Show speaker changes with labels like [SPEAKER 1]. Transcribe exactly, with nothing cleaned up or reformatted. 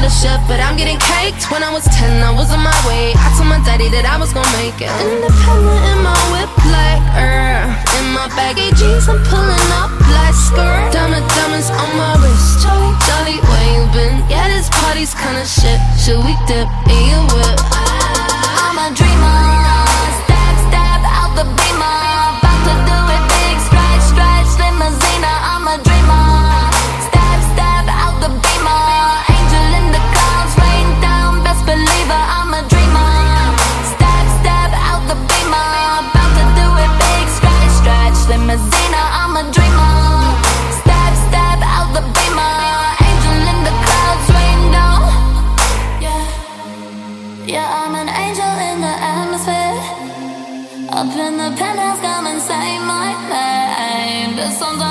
[SPEAKER 1] scholarship, but I'm getting caked. When I was ten, I was on my way. I told my daddy that I was gonna make it. Independent in my whip like er. In my baggy jeans, I'm pulling up like skirt. Diamond diamonds on my wrist. Jolly, jolly, where you been? Yeah, this party's kinda shit. Should we dip in your whip?
[SPEAKER 2] I'm a dreamer. Step, step out the beamer. About to do it big. Stretch, stretch, limousine. I'm a dreamer. Step, step out the beamer. Angel in the clouds, rain down, best believer. I'm a dreamer. Step, step out the beamer. About to do it big. Stretch, stretch, limousine. I'm a dreamer. Step, step out the beamer. Angel in the clouds, rain down. Yeah, yeah, I'm an angel in the atmosphere. Up in the penthouse, come and say my name. The songs